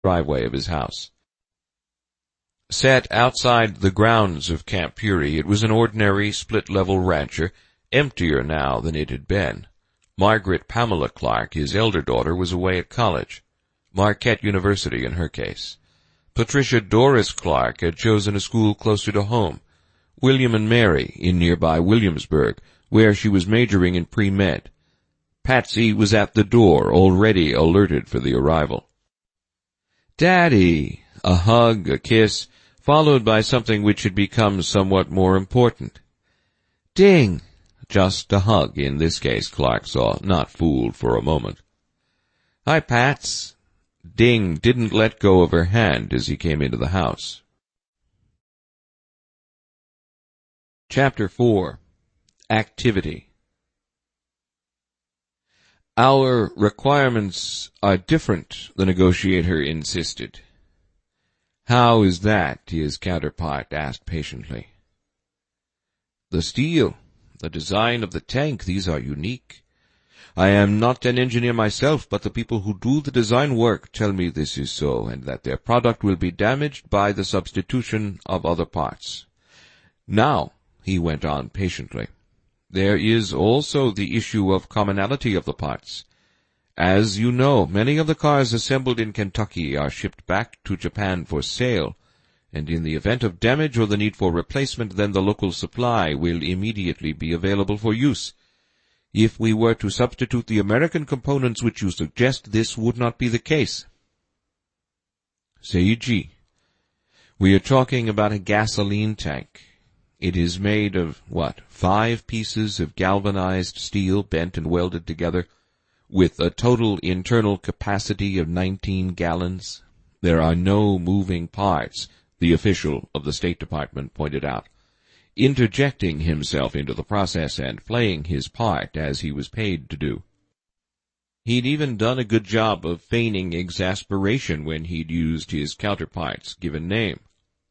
driveway of his house. Set outside the grounds of Camp Peary, it was an ordinary split-level rancher, emptier now than it had been. Margaret Pamela Clark, his elder daughter, was away at college. Marquette University in her case. Patricia Doris Clark had chosen a school closer to home. William and Mary in nearby Williamsburg, where she was majoring in pre-med. Patsy was at the door, already alerted for the arrival. "Daddy!" A hug, a kiss, followed by something which had become somewhat more important. "Ding!" Just a hug in this case, Clark saw, not fooled for a moment. "Hi, Pats." Ding didn't let go of her hand as he came into the house. Chapter 4. Activity. "Our requirements are different," the negotiator insisted. "How is that?" his counterpart asked patiently. "The steel, the design of the tank, these are unique. I am not an engineer myself, but the people who do the design work tell me this is so, and that their product will be damaged by the substitution of other parts. Now," he went on patiently, "there is also the issue of commonality of the parts. As you know, many of the cars assembled in Kentucky are shipped back to Japan for sale, and in the event of damage or the need for replacement, then the local supply will immediately be available for use. If we were to substitute the American components which you suggest, this would not be the case." "Seiji, we are talking about a gasoline tank. It is made of, 5 pieces of galvanized steel bent and welded together, with a total internal capacity of 19 gallons. There are no moving parts," the official of the State Department pointed out, interjecting himself into the process and playing his part as he was paid to do. He'd even done a good job of feigning exasperation when he'd used his counterpart's given name.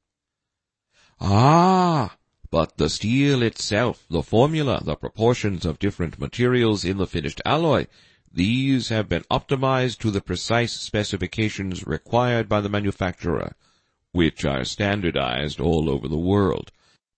"Ah! But the steel itself, the formula, the proportions of different materials in the finished alloy, these have been optimized to the precise specifications required by the manufacturer, which are standardized all over the world.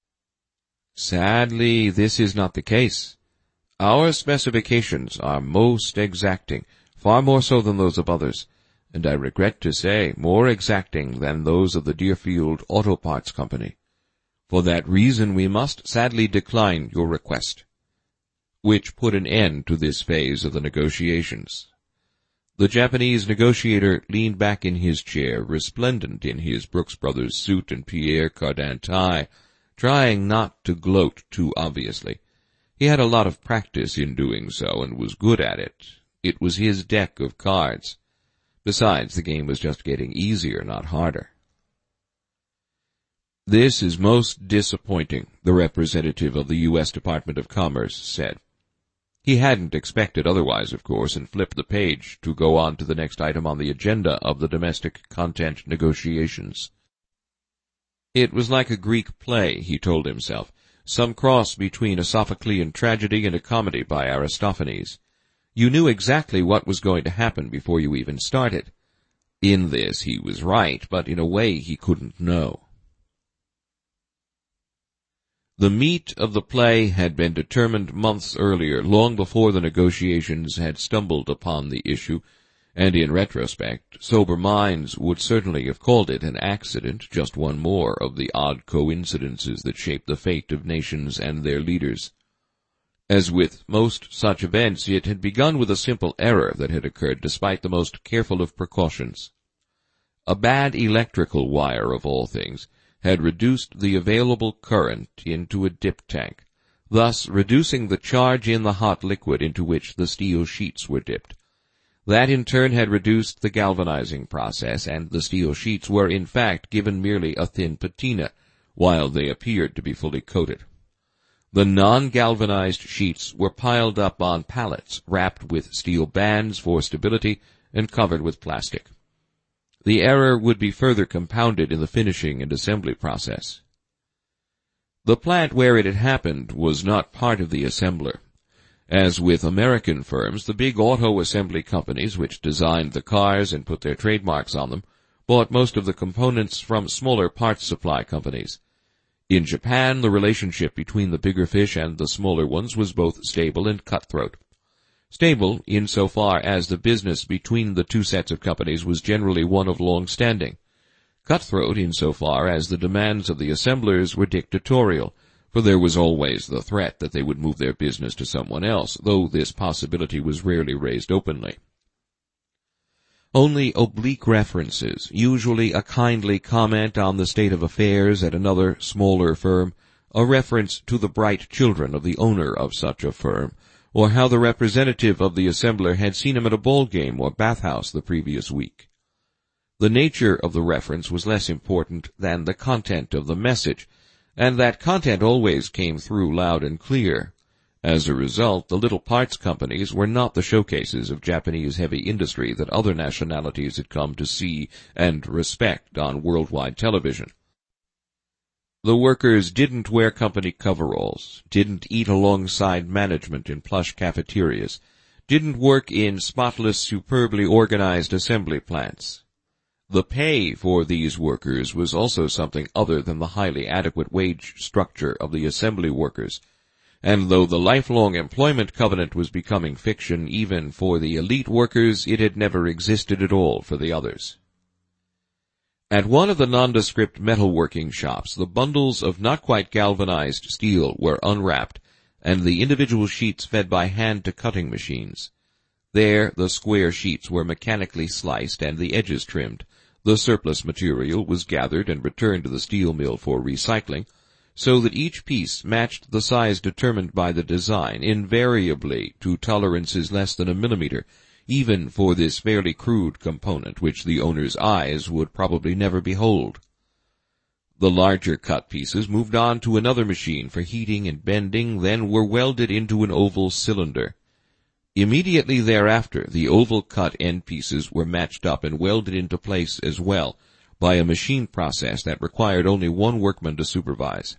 Sadly, this is not the case. Our specifications are most exacting, far more so than those of others, and I regret to say, more exacting than those of the Deerfield Auto Parts Company. For that reason we must sadly decline your request," which put an end to this phase of the negotiations. The Japanese negotiator leaned back in his chair, resplendent in his Brooks Brothers suit and Pierre Cardin tie, trying not to gloat too obviously. He had a lot of practice in doing so, and was good at it. It was his deck of cards. Besides, the game was just getting easier, not harder. "This is most disappointing," the representative of the U.S. Department of Commerce said. He hadn't expected otherwise, of course, and flipped the page to go on to the next item on the agenda of the domestic content negotiations. It was like a Greek play, he told himself, some cross between a Sophoclean tragedy and a comedy by Aristophanes. You knew exactly what was going to happen before you even started. In this he was right, but in a way he couldn't know. The meat of the play had been determined months earlier, long before the negotiations had stumbled upon the issue, and in retrospect, sober minds would certainly have called it an accident, just one more of the odd coincidences that shape the fate of nations and their leaders. As with most such events, it had begun with a simple error that had occurred despite the most careful of precautions. A bad electrical wire, of all things, had reduced the available current into a dip tank, thus reducing the charge in the hot liquid into which the steel sheets were dipped. That in turn had reduced the galvanizing process, and the steel sheets were in fact given merely a thin patina, while they appeared to be fully coated. The non-galvanized sheets were piled up on pallets, wrapped with steel bands for stability, and covered with plastic. The error would be further compounded in the finishing and assembly process. The plant where it had happened was not part of the assembler. As with American firms, the big auto assembly companies which designed the cars and put their trademarks on them bought most of the components from smaller parts supply companies. In Japan, the relationship between the bigger fish and the smaller ones was both stable and cutthroat. Stable insofar as the business between the two sets of companies was generally one of long standing. Cutthroat insofar as the demands of the assemblers were dictatorial, for there was always the threat that they would move their business to someone else, though this possibility was rarely raised openly. Only oblique references, usually a kindly comment on the state of affairs at another, smaller firm, a reference to the bright children of the owner of such a firm, or how the representative of the assembler had seen him at a ball game or bathhouse the previous week. The nature of the reference was less important than the content of the message, and that content always came through loud and clear. As a result, the little parts companies were not the showcases of Japanese heavy industry that other nationalities had come to see and respect on worldwide television. The workers didn't wear company coveralls, didn't eat alongside management in plush cafeterias, didn't work in spotless, superbly organized assembly plants. The pay for these workers was also something other than the highly adequate wage structure of the assembly workers, and though the lifelong employment covenant was becoming fiction even for the elite workers, it had never existed at all for the others. At one of the nondescript metalworking shops, the bundles of not quite galvanized steel were unwrapped, and the individual sheets fed by hand to cutting machines. There, the square sheets were mechanically sliced and the edges trimmed. The surplus material was gathered and returned to the steel mill for recycling, so that each piece matched the size determined by the design, invariably to tolerances less than a millimeter, even for this fairly crude component which the owner's eyes would probably never behold. The larger cut pieces moved on to another machine for heating and bending, then were welded into an oval cylinder. Immediately thereafter, the oval-cut end pieces were matched up and welded into place as well, by a machine process that required only one workman to supervise.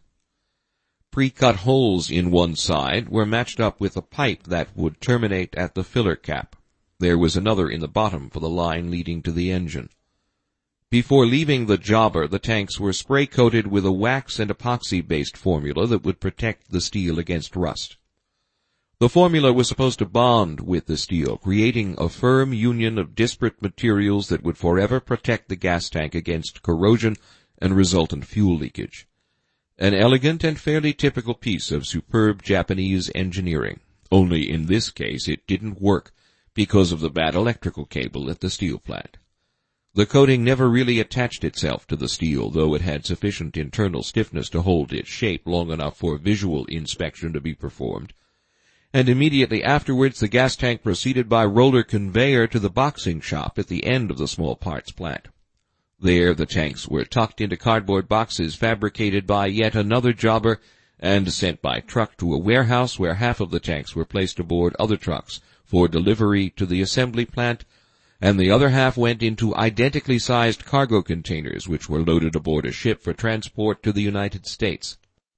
Pre-cut holes in one side were matched up with a pipe that would terminate at the filler cap. There was another in the bottom for the line leading to the engine. Before leaving the jobber, the tanks were spray-coated with a wax and epoxy-based formula that would protect the steel against rust. The formula was supposed to bond with the steel, creating a firm union of disparate materials that would forever protect the gas tank against corrosion and resultant fuel leakage. An elegant and fairly typical piece of superb Japanese engineering. Only in this case it didn't work because of the bad electrical cable at the steel plant. The coating never really attached itself to the steel, though it had sufficient internal stiffness to hold its shape long enough for visual inspection to be performed. And immediately afterwards the gas tank proceeded by roller conveyor to the boxing shop at the end of the small parts plant. There the tanks were tucked into cardboard boxes fabricated by yet another jobber and sent by truck to a warehouse where half of the tanks were placed aboard other trucks for delivery to the assembly plant, and the other half went into identically sized cargo containers which were loaded aboard a ship for transport to the United States.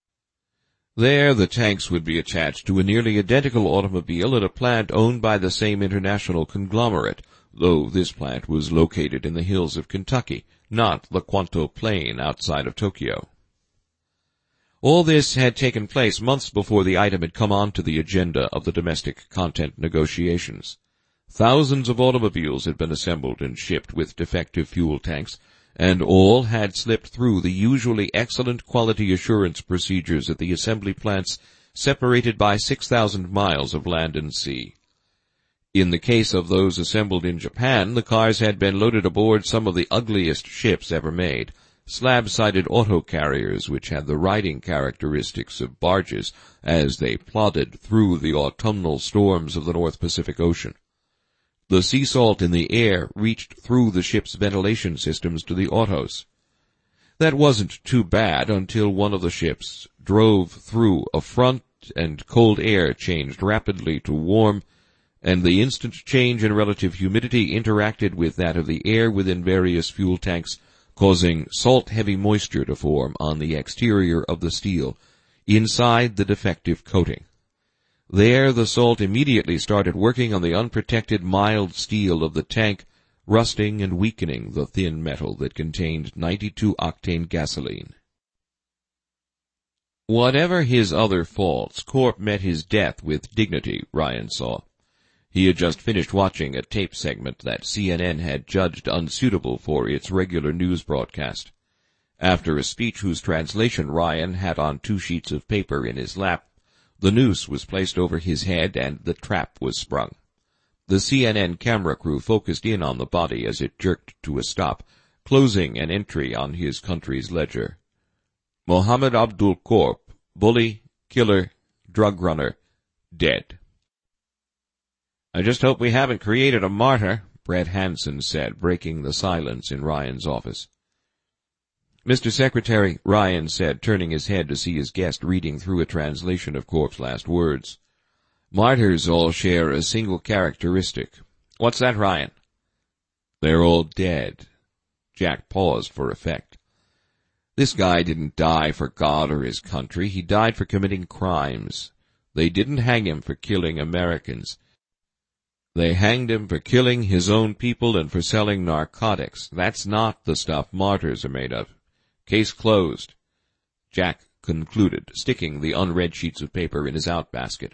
There the tanks would be attached to a nearly identical automobile at a plant owned by the same international conglomerate, though this plant was located in the hills of Kentucky, not the Kwanto Plain outside of Tokyo. All this had taken place months before the item had come onto the agenda of the domestic content negotiations. Thousands of automobiles had been assembled and shipped with defective fuel tanks, and all had slipped through the usually excellent quality assurance procedures at the assembly plants separated by 6,000 miles of land and sea. In the case of those assembled in Japan, the cars had been loaded aboard some of the ugliest ships ever made, slab-sided auto carriers which had the riding characteristics of barges as they plodded through the autumnal storms of the North Pacific Ocean. The sea salt in the air reached through the ship's ventilation systems to the autos. That wasn't too bad until one of the ships drove through a front and cold air changed rapidly to warm, and the instant change in relative humidity interacted with that of the air within various fuel tanks, causing salt-heavy moisture to form on the exterior of the steel, inside the defective coating. There the salt immediately started working on the unprotected mild steel of the tank, rusting and weakening the thin metal that contained 92-octane gasoline. Whatever his other faults, Corp met his death with dignity, Ryan saw. He had just finished watching a tape segment that CNN had judged unsuitable for its regular news broadcast. After a speech whose translation Ryan had on 2 sheets of paper in his lap, the noose was placed over his head and the trap was sprung. The CNN camera crew focused in on the body as it jerked to a stop, closing an entry on his country's ledger. Mohammed Abdul Corp, bully, killer, drug runner, dead. "I just hope we haven't created a martyr," Brett Hansen said, breaking the silence in Ryan's office. "Mr. Secretary," Ryan said, turning his head to see his guest reading through a translation of Corp's last words. "Martyrs all share a single characteristic." "What's that, Ryan?" "They're all dead." Jack paused for effect. "This guy didn't die for God or his country. He died for committing crimes. They didn't hang him for killing Americans. They hanged him for killing his own people and for selling narcotics. That's not the stuff martyrs are made of. Case closed," Jack concluded, sticking the unread sheets of paper in his outbasket.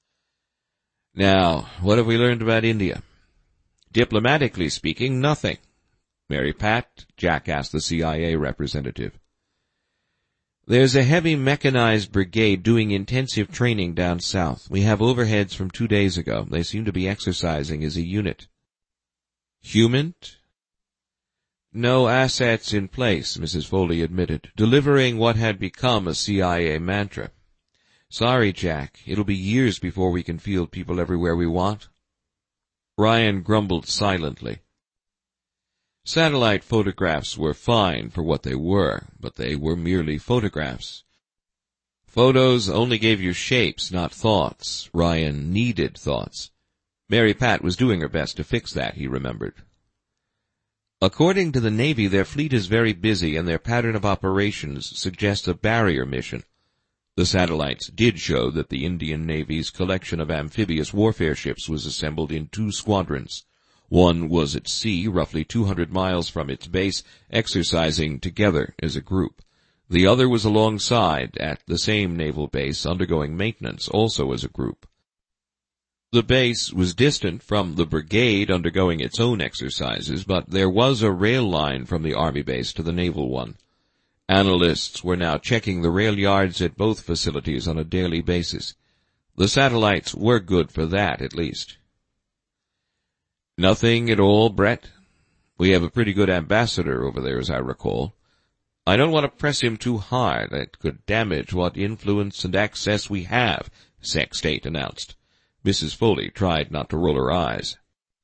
"Now, what have we learned about India?" "Diplomatically speaking, nothing." "Mary Pat?" Jack asked the CIA representative. "There's a heavy mechanized brigade doing intensive training down south. We have overheads from 2 days ago. They seem to be exercising as a unit." "Human?" "No assets in place," Mrs. Foley admitted, delivering what had become a CIA mantra. "Sorry, Jack. It'll be years before we can field people everywhere we want." Ryan grumbled silently. Satellite photographs were fine for what they were, but they were merely photographs. Photos only gave you shapes, not thoughts. Ryan needed thoughts. Mary Pat was doing her best to fix that, he remembered. "According to the Navy, their fleet is very busy, and their pattern of operations suggests a barrier mission." The satellites did show that the Indian Navy's collection of amphibious warfare ships was assembled in 2 squadrons. One was at sea, roughly 200 miles from its base, exercising together as a group. The other was alongside, at the same naval base, undergoing maintenance, also as a group. The base was distant from the brigade undergoing its own exercises, but there was a rail line from the Army base to the naval one. Analysts were now checking the rail yards at both facilities on a daily basis. The satellites were good for that, at least. "Nothing at all, Brett? We have a pretty good ambassador over there, as I recall. I don't want to press him too hard. It could damage what influence and access we have," Sec State announced. Mrs. Foley tried not to roll her eyes.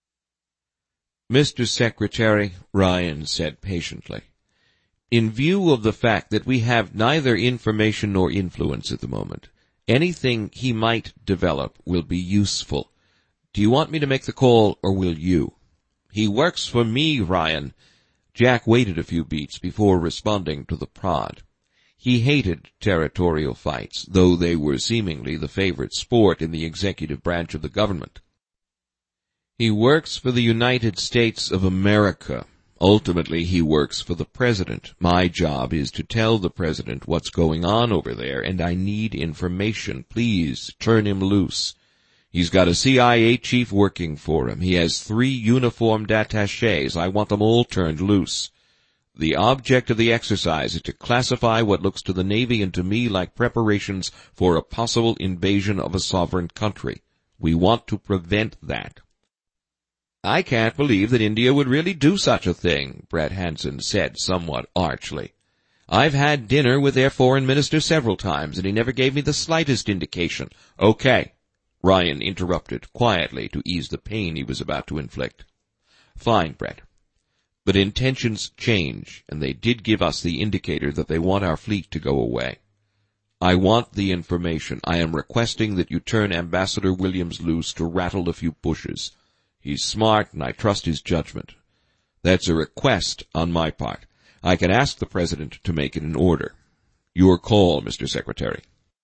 "Mr. Secretary," Ryan said patiently, "in view of the fact that we have neither information nor influence at the moment, anything he might develop will be useful. Do you want me to make the call, or will you?" "He works for me, Ryan." Jack waited a few beats before responding to the prod. He hated territorial fights, though they were seemingly the favorite sport in the executive branch of the government. "He works for the United States of America. Ultimately, he works for the President. My job is to tell the President what's going on over there, and I need information. Please, turn him loose. He's got a CIA chief working for him. He has 3 uniformed attachés. I want them all turned loose. The object of the exercise is to classify what looks to the Navy and to me like preparations for a possible invasion of a sovereign country. We want to prevent that." "I can't believe that India would really do such a thing," Brett Hansen said somewhat archly. "I've had dinner with their foreign minister several times, and he never gave me the slightest indication." "Okay," Ryan interrupted quietly to ease the pain he was about to inflict. "Fine, Brett. But intentions change, and they did give us the indicator that they want our fleet to go away. I want the information. I am requesting that you turn Ambassador Williams loose to rattle a few bushes. He's smart, and I trust his judgment. That's a request on my part. I can ask the President to make it an order. Your call, Mr. Secretary."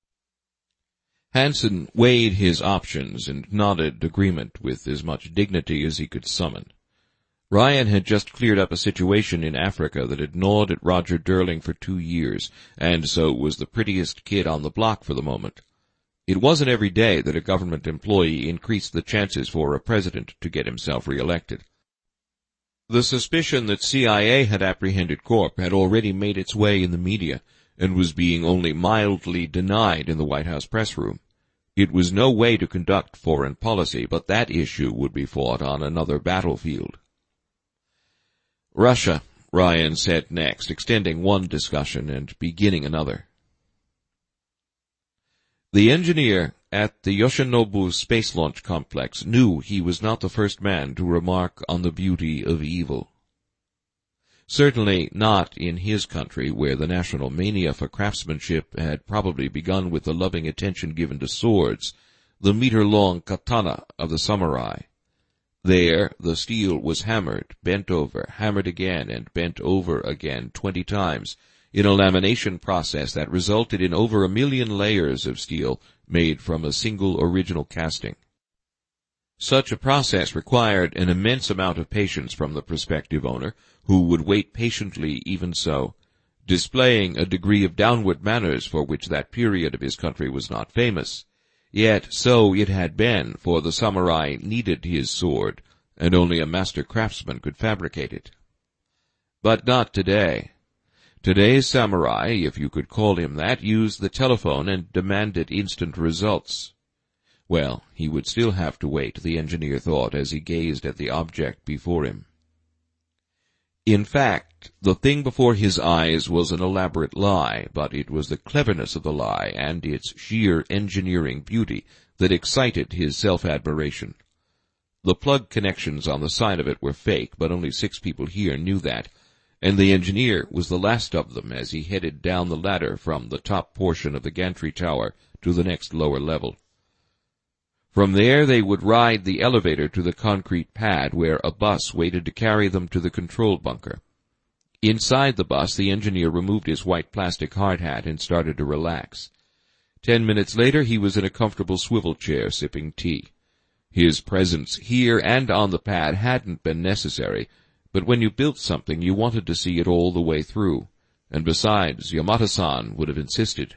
Hansen weighed his options and nodded agreement with as much dignity as he could summon. Ryan had just cleared up a situation in Africa that had gnawed at Roger Durling for 2 years, and so was the prettiest kid on the block for the moment. It wasn't every day that a government employee increased the chances for a president to get himself reelected. The suspicion that CIA had apprehended Corp had already made its way in the media, and was being only mildly denied in the White House press room. It was no way to conduct foreign policy, but that issue would be fought on another battlefield. Russia, Ryan said next, extending one discussion and beginning another. The engineer at the Yoshinobu Space Launch Complex knew he was not the first man to remark on the beauty of evil. Certainly not in his country, where the national mania for craftsmanship had probably begun with the loving attention given to swords, the meter-long katana of the samurai. There, the steel was hammered, bent over, hammered again, and bent over again 20 times, in a lamination process that resulted in over 1 million layers of steel made from a single original casting. Such a process required an immense amount of patience from the prospective owner, who would wait patiently even so, displaying a degree of downward manners for which that period of his country was not famous. Yet so it had been, for the samurai needed his sword, and only a master craftsman could fabricate it. But not today. Today's samurai, if you could call him that, used the telephone and demanded instant results. Well, he would still have to wait, the engineer thought as he gazed at the object before him. In fact, the thing before his eyes was an elaborate lie, but it was the cleverness of the lie and its sheer engineering beauty that excited his self-admiration. The plug connections on the side of it were fake, but only 6 people here knew that, and the engineer was the last of them as he headed down the ladder from the top portion of the gantry tower to the next lower level. From there they would ride the elevator to the concrete pad where a bus waited to carry them to the control bunker. Inside the bus, the engineer removed his white plastic hard hat and started to relax. 10 minutes later, he was in a comfortable swivel chair sipping tea. His presence here and on the pad hadn't been necessary, but when you built something, you wanted to see it all the way through, and besides, Yamada-san would have insisted.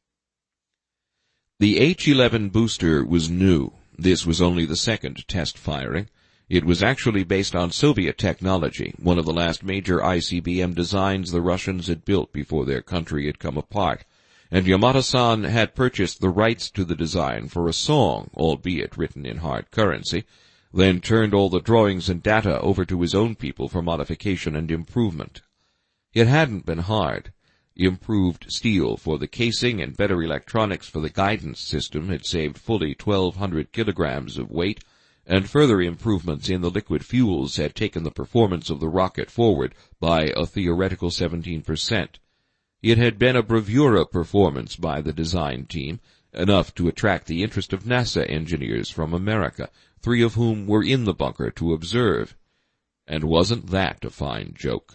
The H-11 booster was new. This was only the second test firing. It was actually based on Soviet technology, one of the last major ICBM designs the Russians had built before their country had come apart, and Yamada-san had purchased the rights to the design for a song, albeit written in hard currency, then turned all the drawings and data over to his own people for modification and improvement. It hadn't been hard. Improved steel for the casing and better electronics for the guidance system had saved fully 1,200 kilograms of weight, and further improvements in the liquid fuels had taken the performance of the rocket forward by a theoretical 17%. It had been a bravura performance by the design team, enough to attract the interest of NASA engineers from America, 3 of whom were in the bunker to observe. And wasn't that a fine joke?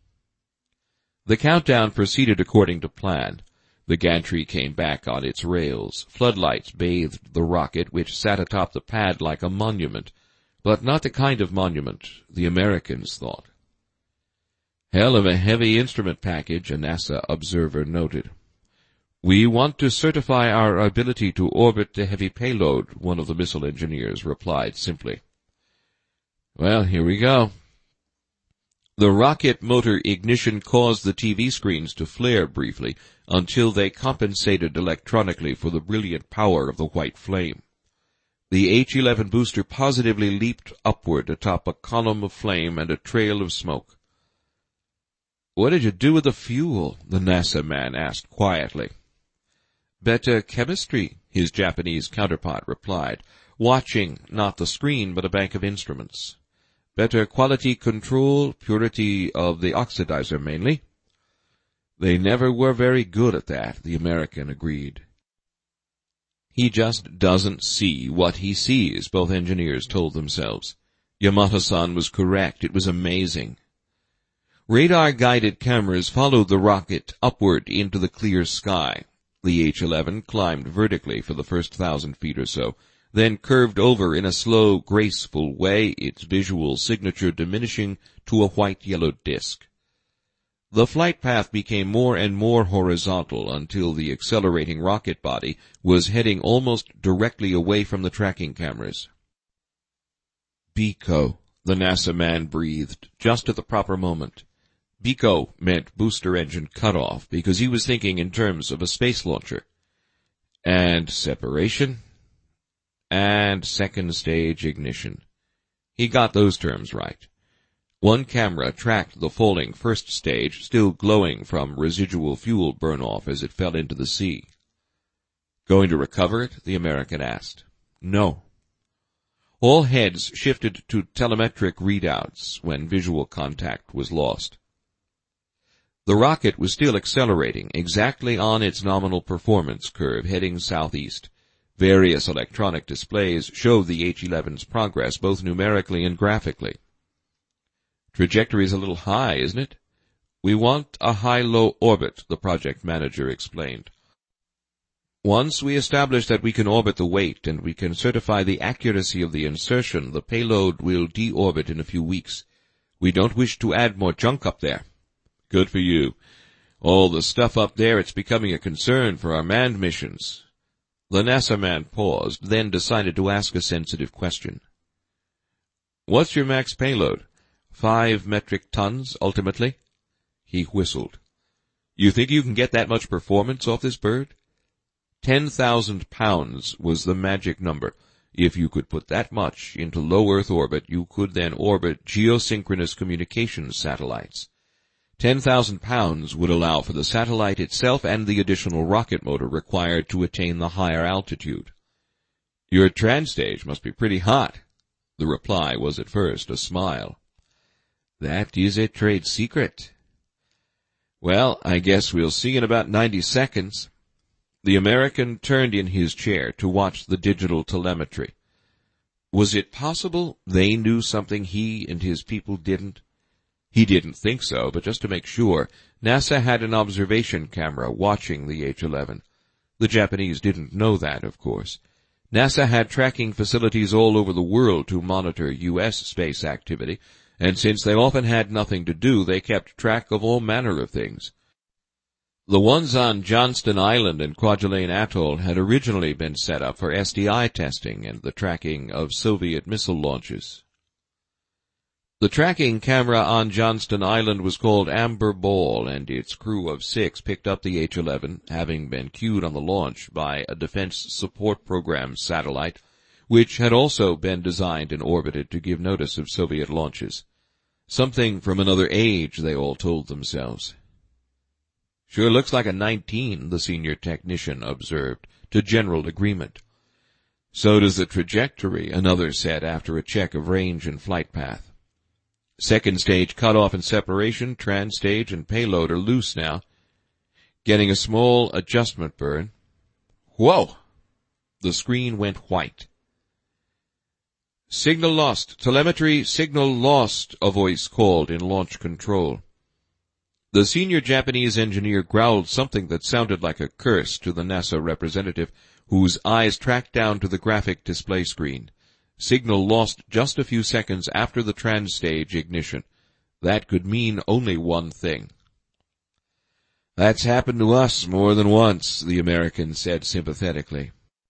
The countdown proceeded according to plan. The gantry came back on its rails. Floodlights bathed the rocket, which sat atop the pad like a monument, but not the kind of monument the Americans thought. Hell of a heavy instrument package, a NASA observer noted. We want to certify our ability to orbit the heavy payload, one of the missile engineers replied simply. Well, here we go. The rocket motor ignition caused the TV screens to flare briefly until they compensated electronically for the brilliant power of the white flame. The H-11 booster positively leaped upward atop a column of flame and a trail of smoke. What did you do with the fuel? The NASA man asked quietly. Better chemistry, his Japanese counterpart replied, watching not the screen but a bank of instruments. Better quality control, purity of the oxidizer mainly. They never were very good at that, the American agreed. He just doesn't see what he sees, both engineers told themselves. Yamada-san was correct. It was amazing. Radar-guided cameras followed the rocket upward into the clear sky. The H-11 climbed vertically for the first 1,000 feet or so, then curved over in a slow, graceful way, its visual signature diminishing to a white-yellow disk. The flight path became more and more horizontal until the accelerating rocket body was heading almost directly away from the tracking cameras. "BECO," the NASA man breathed, just at the proper moment. BECO meant booster engine cutoff, because he was thinking in terms of a space launcher. And separation. And second stage ignition. He got those terms right. One camera tracked the falling first stage, still glowing from residual fuel burn-off as it fell into the sea. "Going to recover it?" the American asked. "No." All heads shifted to telemetric readouts when visual contact was lost. The rocket was still accelerating, exactly on its nominal performance curve, heading southeast. Various electronic displays showed the H-11's progress, both numerically and graphically. "Trajectory's a little high, isn't it?" "We want a high-low orbit," the project manager explained. "Once we establish that we can orbit the weight and we can certify the accuracy of the insertion, the payload will deorbit in a few weeks. We don't wish to add more junk up there." "Good for you. All the stuff up there, it's becoming a concern for our manned missions." The NASA man paused, then decided to ask a sensitive question. "What's your max payload? 5 metric tons, ultimately?" He whistled. "You think you can get that much performance off this bird?" 10,000 pounds was the magic number. If you could put that much into low Earth orbit, you could then orbit geosynchronous communications satellites. 10,000 pounds would allow for the satellite itself and the additional rocket motor required to attain the higher altitude. "Your transstage must be pretty hot." The reply was at first a smile. "That is a trade secret." "Well, I guess we'll see in about 90 seconds. The American turned in his chair to watch the digital telemetry. Was it possible they knew something he and his people didn't? He didn't think so, but just to make sure, NASA had an observation camera watching the H-11. The Japanese didn't know that, of course. NASA had tracking facilities all over the world to monitor U.S. space activity, and since they often had nothing to do, they kept track of all manner of things. The ones on Johnston Island and Kwajalein Atoll had originally been set up for SDI testing and the tracking of Soviet missile launches. The tracking camera on Johnston Island was called Amber Ball, and its crew of 6 picked up the H-11, having been cued on the launch by a Defense Support Program satellite, which had also been designed and orbited to give notice of Soviet launches. Something from another age, they all told themselves. "Sure looks like a 19, the senior technician observed, to general agreement. "So does the trajectory," another said after a check of range and flight path. "Second stage cutoff and separation, trans-stage and payload are loose now. Getting a small adjustment burn." "Whoa!" The screen went white. "Signal lost. Telemetry signal lost," a voice called in launch control. The senior Japanese engineer growled something that sounded like a curse to the NASA representative, whose eyes tracked down to the graphic display screen. Signal lost just a few seconds after the trans-stage ignition. That could mean only one thing. "That's happened to us more than once," the American said sympathetically.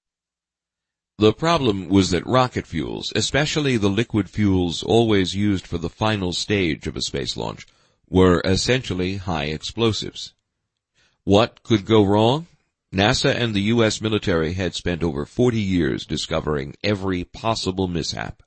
The problem was that rocket fuels, especially the liquid fuels always used for the final stage of a space launch, were essentially high explosives. What could go wrong? NASA and the U.S. military had spent over 40 years discovering every possible mishap.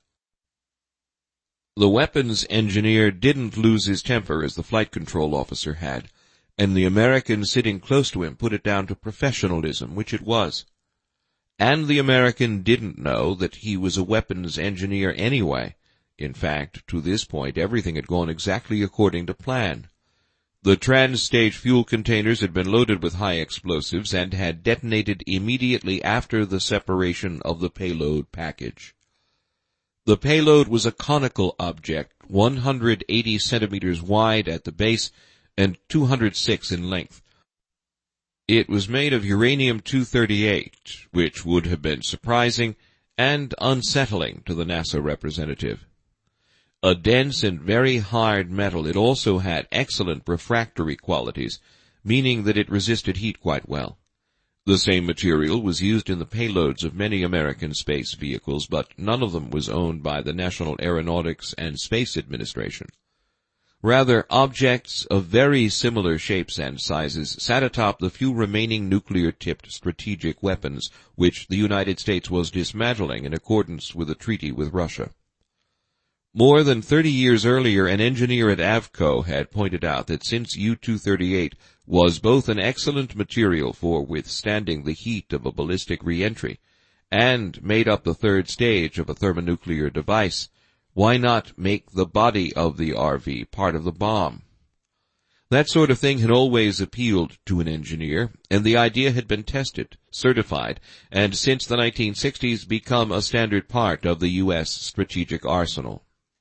The weapons engineer didn't lose his temper as the flight control officer had, and the American sitting close to him put it down to professionalism, which it was. And the American didn't know that he was a weapons engineer anyway. In fact, to this point, everything had gone exactly according to plan. The trans-stage fuel containers had been loaded with high explosives and had detonated immediately after the separation of the payload package. The payload was a conical object, 180 centimeters wide at the base and 206 in length. It was made of uranium-238, which would have been surprising, and unsettling to the NASA representative. A dense and very hard metal, it also had excellent refractory qualities, meaning that it resisted heat quite well. The same material was used in the payloads of many American space vehicles, but none of them was owned by the National Aeronautics and Space Administration. Rather, objects of very similar shapes and sizes sat atop the few remaining nuclear-tipped strategic weapons which the United States was dismantling in accordance with a treaty with Russia. More than 30 years earlier, an engineer at Avco had pointed out that since U-238 was both an excellent material for withstanding the heat of a ballistic reentry and made up the third stage of a thermonuclear device, why not make the body of the RV part of the bomb? That sort of thing had always appealed to an engineer, and the idea had been tested, certified, and since the 1960s become a standard part of the U.S. strategic arsenal.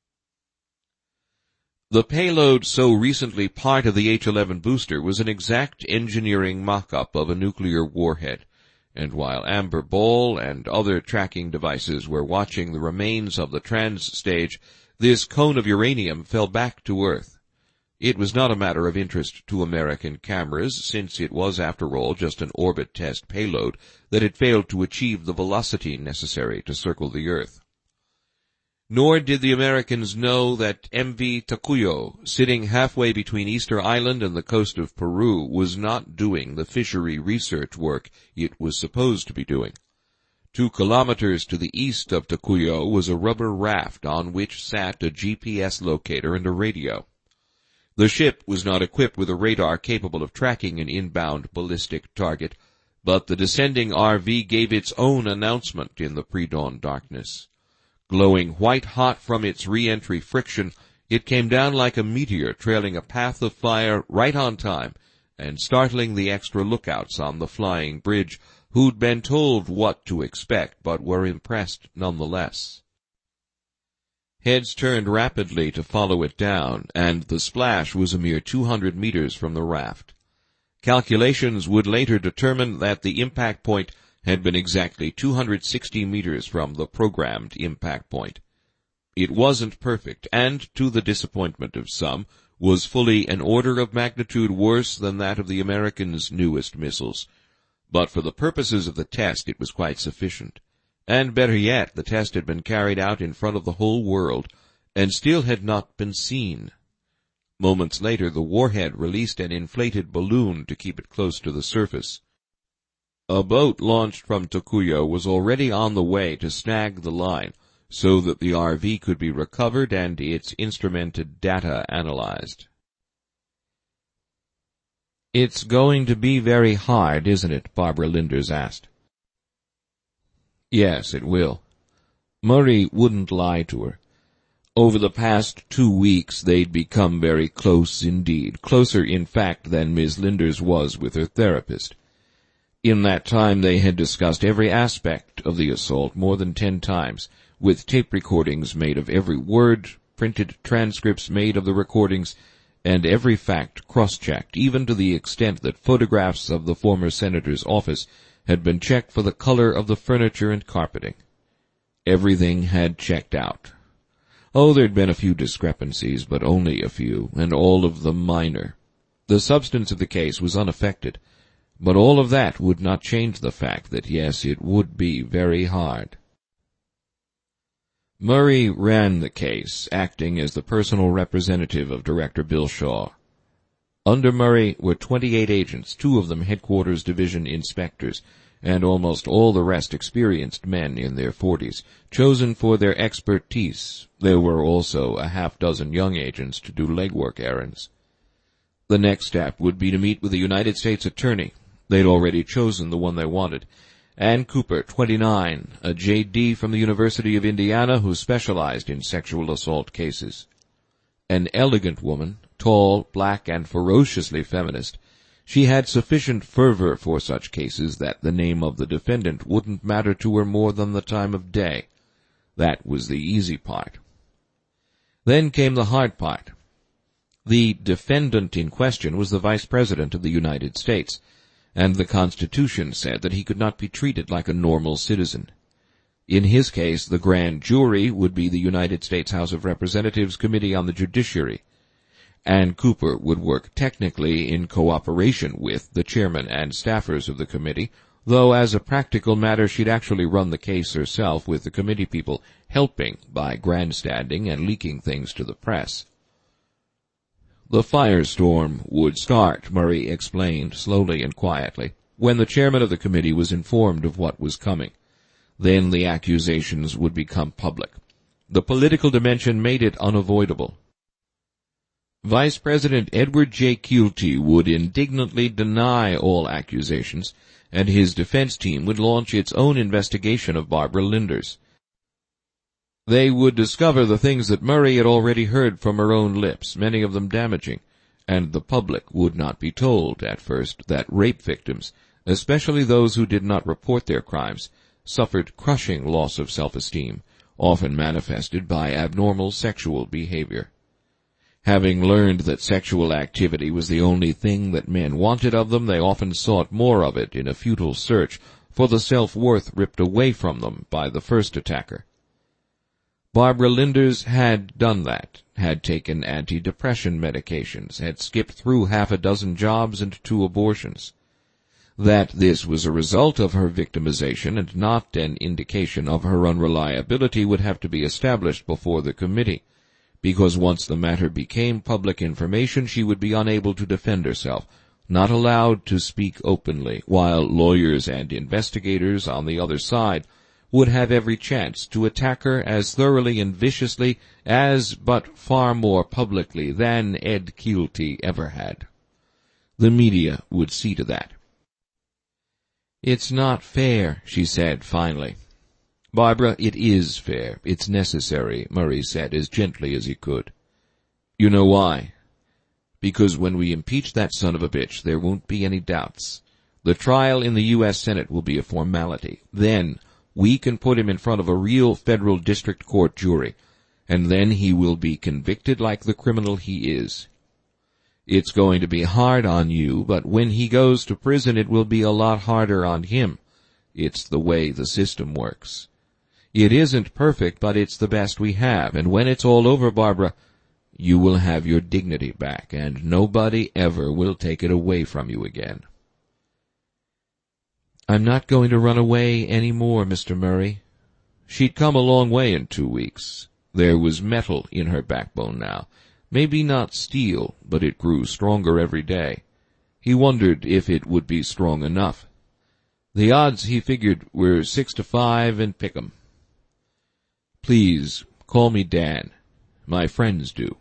The payload so recently part of the H-11 booster was an exact engineering mock-up of a nuclear warhead, and while Amber Ball and other tracking devices were watching the remains of the trans stage, this cone of uranium fell back to Earth. It was not a matter of interest to American cameras, since it was, after all, just an orbit test payload that had failed to achieve the velocity necessary to circle the Earth. Nor did the Americans know that MV Takuyo, sitting halfway between Easter Island and the coast of Peru, was not doing the fishery research work it was supposed to be doing. 2 kilometers to the east of Takuyo was a rubber raft on which sat a GPS locator and a radio. The ship was not equipped with a radar capable of tracking an inbound ballistic target, but the descending RV gave its own announcement in the pre-dawn darkness. Glowing white-hot from its re-entry friction, it came down like a meteor, trailing a path of fire right on time, and startling the extra lookouts on the flying bridge, who'd been told what to expect, but were impressed nonetheless. Heads turned rapidly to follow it down, and the splash was a mere 200 meters from the raft. Calculations would later determine that the impact point had been exactly 260 meters from the programmed impact point. It wasn't perfect, and, to the disappointment of some, was fully an order of magnitude worse than that of the Americans' newest missiles. But for the purposes of the test it was quite sufficient. And better yet, the test had been carried out in front of the whole world, and still had not been seen. Moments later, the warhead released an inflated balloon to keep it close to the surface. A boat launched from Takuyo was already on the way to snag the line, so that the RV could be recovered and its instrumented data analyzed. "It's going to be very hard, isn't it?" Barbara Linders asked. "Yes, it will." Murray wouldn't lie to her. Over the past 2 weeks they'd become very close indeed, closer in fact than Ms. Linders was with her therapist. In that time they had discussed every aspect of the assault more than 10 times, with tape recordings made of every word, printed transcripts made of the recordings, and every fact cross-checked, even to the extent that photographs of the former senator's office had been checked for the color of the furniture and carpeting. Everything had checked out. Oh, there'd been a few discrepancies, but only a few, and all of them minor. The substance of the case was unaffected. But all of that would not change the fact that, yes, it would be very hard. Murray ran the case, acting as the personal representative of Director Bill Shaw. Under Murray were 28 agents, 2 of them headquarters division inspectors, and almost all the rest experienced men in their 40s, chosen for their expertise. There were also a half-dozen young agents to do legwork errands. The next step would be to meet with the United States Attorney. They'd already chosen the one they wanted. Ann Cooper, 29, a J.D. from the University of Indiana who specialized in sexual assault cases. An elegant woman, tall, black, and ferociously feminist, she had sufficient fervor for such cases that the name of the defendant wouldn't matter to her more than the time of day. That was the easy part. Then came the hard part. The defendant in question was the Vice President of the United States, and the Constitution said that he could not be treated like a normal citizen. In his case, the grand jury would be the United States House of Representatives Committee on the Judiciary. Ann Cooper would work technically in cooperation with the chairman and staffers of the committee, though as a practical matter she'd actually run the case herself, with the committee people helping by grandstanding and leaking things to the press. The firestorm would start, Murray explained slowly and quietly, when the chairman of the committee was informed of what was coming. Then the accusations would become public. The political dimension made it unavoidable. Vice President Edward J. Keelty would indignantly deny all accusations, and his defense team would launch its own investigation of Barbara Linders. They would discover the things that Murray had already heard from her own lips, many of them damaging, and the public would not be told, at first, that rape victims, especially those who did not report their crimes, suffered crushing loss of self-esteem, often manifested by abnormal sexual behavior. Having learned that sexual activity was the only thing that men wanted of them, they often sought more of it in a futile search for the self-worth ripped away from them by the first attacker. Barbara Linders had done that, had taken antidepressant medications, had skipped through half a dozen jobs and 2 abortions. That this was a result of her victimization and not an indication of her unreliability would have to be established before the committee, because once the matter became public information she would be unable to defend herself, not allowed to speak openly, while lawyers and investigators on the other side would have every chance to attack her as thoroughly and viciously as, but far more publicly than, Ed Keelty ever had. The media would see to that. "It's not fair," she said finally. "Barbara, it is fair. It's necessary," Murray said as gently as he could. "You know why? Because when we impeach that son of a bitch, there won't be any doubts. The trial in the U.S. Senate will be a formality. Then we can put him in front of a real federal district court jury, and then he will be convicted like the criminal he is. It's going to be hard on you, but when he goes to prison it will be a lot harder on him. It's the way the system works. It isn't perfect, but it's the best we have, and when it's all over, Barbara, you will have your dignity back, and nobody ever will take it away from you again." "I'm not going to run away any more, Mr. Murray." She'd come a long way in 2 weeks. There was metal in her backbone now. Maybe not steel, but it grew stronger every day. He wondered if it would be strong enough. The odds, he figured, were 6-5 and pick 'em. "Please, call me Dan. My friends do."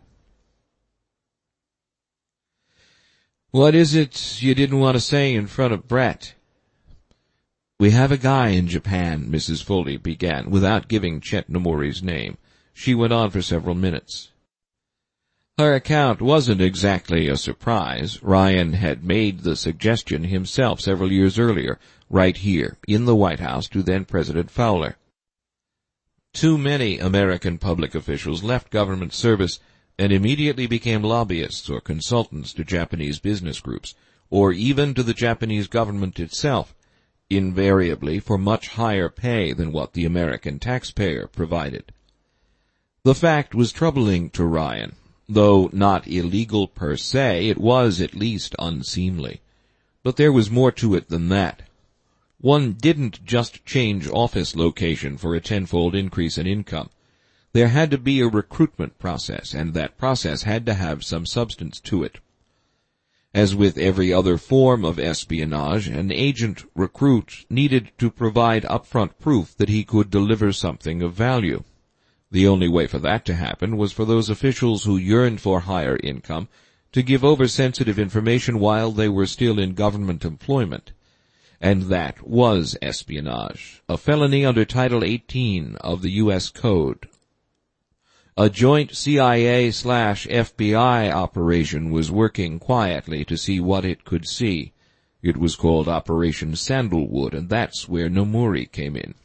"What is it you didn't want to say in front of Brett?" "We have a guy in Japan," Mrs. Foley began, without giving Chet Nomori's name. She went on for several minutes. Her account wasn't exactly a surprise. Ryan had made the suggestion himself several years earlier, right here, in the White House, to then-President Fowler. Too many American public officials left government service and immediately became lobbyists or consultants to Japanese business groups, or even to the Japanese government itself, invariably for much higher pay than what the American taxpayer provided. The fact was troubling to Ryan. Though not illegal per se, it was at least unseemly. But there was more to it than that. One didn't just change office location for a tenfold increase in income. There had to be a recruitment process, and that process had to have some substance to it. As with every other form of espionage, an agent recruit needed to provide upfront proof that he could deliver something of value. The only way for that to happen was for those officials who yearned for higher income to give over sensitive information while they were still in government employment. And that was espionage, a felony under Title 18 of the U.S. Code. A joint CIA/FBI operation was working quietly to see what it could see. It was called Operation Sandalwood, and that's where Nomori came in.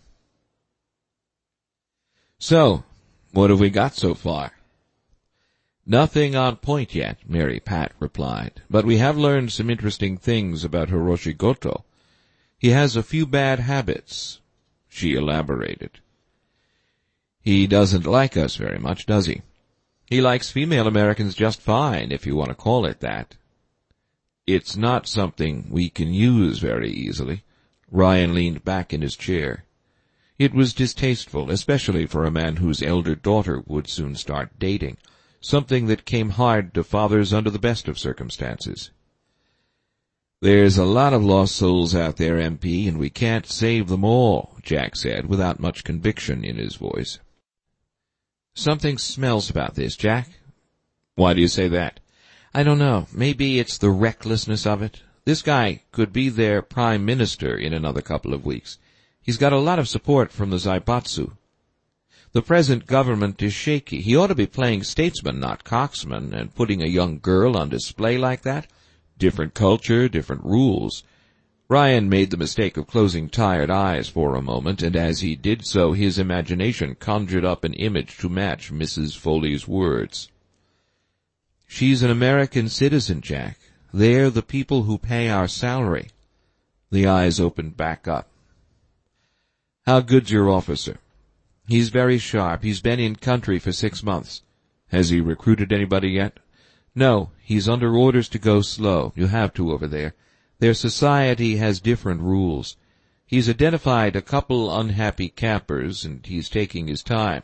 "So, what have we got so far?" "Nothing on point yet," Mary Pat replied, "but we have learned some interesting things about Hiroshi Goto. He has a few bad habits." She elaborated. He doesn't like us very much, does he? He likes female Americans just fine, if you want to call it that. It's not something we can use very easily. Ryan leaned back in his chair. It was distasteful, especially for a man whose elder daughter would soon start dating, something that came hard to fathers under the best of circumstances. "There's a lot of lost souls out there, MP, and we can't save them all," Jack said, without much conviction in his voice. "Something smells about this, Jack." "Why do you say that?" "I don't know. Maybe it's the recklessness of it. This guy could be their prime minister in another couple of weeks. He's got a lot of support from the Zaibatsu. The present government is shaky. He ought to be playing statesman, not coxman, and putting a young girl on display like that. Different culture, different rules." Ryan made the mistake of closing tired eyes for a moment, and as he did so, his imagination conjured up an image to match Mrs. Foley's words. "She's an American citizen, Jack. They're the people who pay our salary." The eyes opened back up. "How good's your officer?" "He's very sharp. He's been in country for 6 months." "Has he recruited anybody yet?" "No, he's under orders to go slow. You have to over there. Their society has different rules. He's identified a couple unhappy campers, and he's taking his time."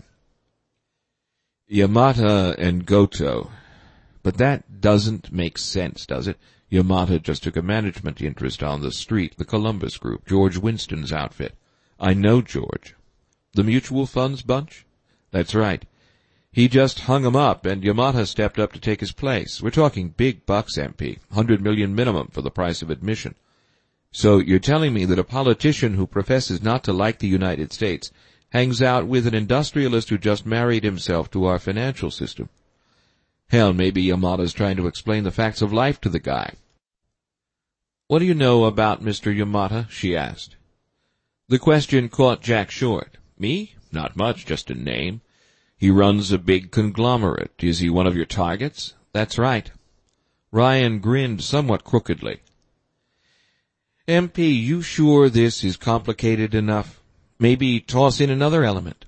"Yamata and Goto. But that doesn't make sense, does it? Yamata just took a management interest on the street, the Columbus Group, George Winston's outfit." "I know George." "The mutual funds bunch?" "That's right. He just hung him up, and Yamata stepped up to take his place. We're talking big bucks, MP. $100 million minimum for the price of admission." "So you're telling me that a politician who professes not to like the United States hangs out with an industrialist who just married himself to our financial system?" "Hell, maybe Yamata's trying to explain the facts of life to the guy." "What do you know about Mr. Yamata?" she asked. The question caught Jack short. "Me? Not much, just a name. He runs a big conglomerate. Is he one of your targets?" "That's right." Ryan grinned somewhat crookedly. "MP, you sure this is complicated enough? Maybe toss in another element."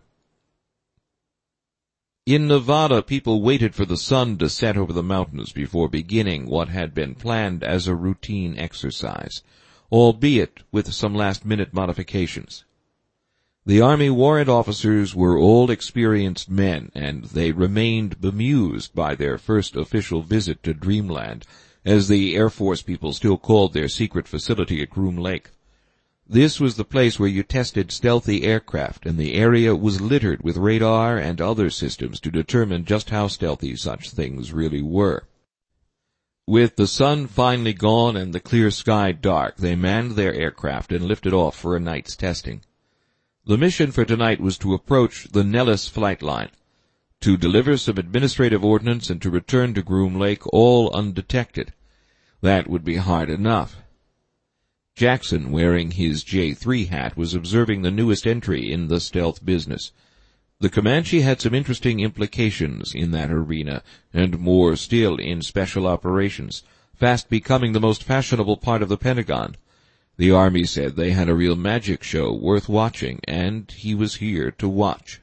In Nevada, people waited for the sun to set over the mountains before beginning what had been planned as a routine exercise, albeit with some last-minute modifications. The Army warrant officers were all experienced men, and they remained bemused by their first official visit to Dreamland, as the Air Force people still called their secret facility at Groom Lake. This was the place where you tested stealthy aircraft, and the area was littered with radar and other systems to determine just how stealthy such things really were. With the sun finally gone and the clear sky dark, they manned their aircraft and lifted off for a night's testing. The mission for tonight was to approach the Nellis flight line, to deliver some administrative ordnance and to return to Groom Lake all undetected. That would be hard enough. Jackson, wearing his J3 hat, was observing the newest entry in the stealth business. The Comanche had some interesting implications in that arena, and more still in special operations, fast becoming the most fashionable part of the Pentagon. The Army said they had a real magic show worth watching, and he was here to watch.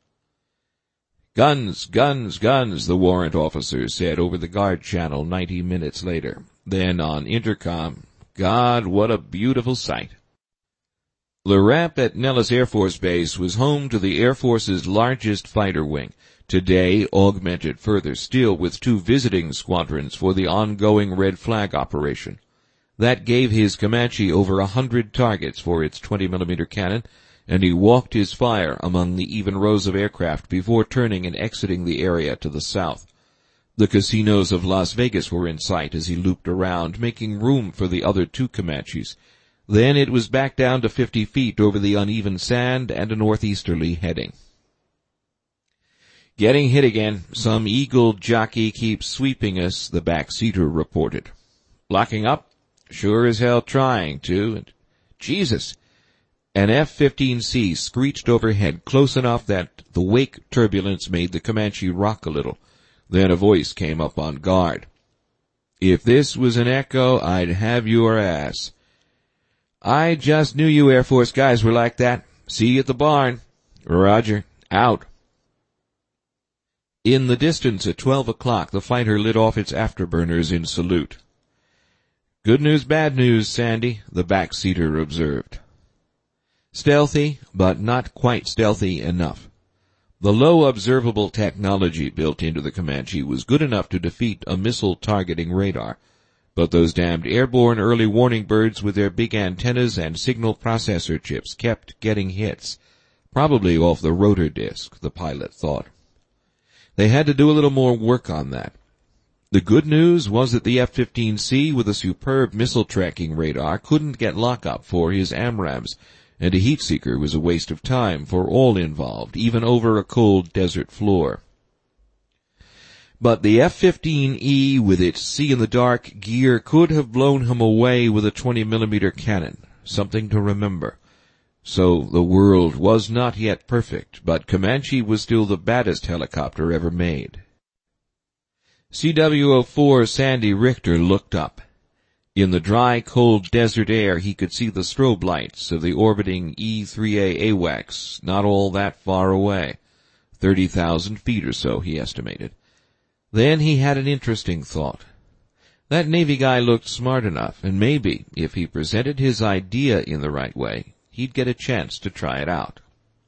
"Guns, guns, guns," the warrant officer said over the guard channel 90 minutes later. Then on intercom, "God, what a beautiful sight." The ramp at Nellis Air Force Base was home to the Air Force's largest fighter wing, today augmented further still with 2 visiting squadrons for the ongoing Red Flag operation. That gave his Comanche over 100 targets for its 20mm cannon, and he walked his fire among the even rows of aircraft before turning and exiting the area to the south. The casinos of Las Vegas were in sight as he looped around, making room for the other 2 Comanches. Then it was back down to 50 feet over the uneven sand and a northeasterly heading. "Getting hit again. Some eagle jockey keeps sweeping us," the backseater reported. "Locking up?" "Sure as hell trying to. And Jesus!" An F-15C screeched overhead close enough that the wake turbulence made the Comanche rock a little. Then a voice came up on guard. "If this was an echo, I'd have your ass." "I just knew you Air Force guys were like that. See you at the barn." "Roger. Out." In the distance at 12 o'clock, the fighter lit off its afterburners in salute. "Good news, bad news, Sandy," the backseater observed. Stealthy, but not quite stealthy enough. The low observable technology built into the Comanche was good enough to defeat a missile-targeting radar, but those damned airborne early warning birds with their big antennas and signal processor chips kept getting hits, probably off the rotor disc, the pilot thought. They had to do a little more work on that. The good news was that the F-15C with a superb missile-tracking radar couldn't get lockup for his AMRAAMs, and a heat-seeker was a waste of time for all involved, even over a cold desert floor. But the F-15E with its see-in-the-dark gear could have blown him away with a 20-millimeter cannon, something to remember. So the world was not yet perfect, but Comanche was still the baddest helicopter ever made. CW-04 Sandy Richter looked up. In the dry, cold desert air, he could see the strobe lights of the orbiting E-3A AWACS not all that far away. 30,000 feet or so, he estimated. Then he had an interesting thought. That Navy guy looked smart enough, and maybe, if he presented his idea in the right way, he'd get a chance to try it out.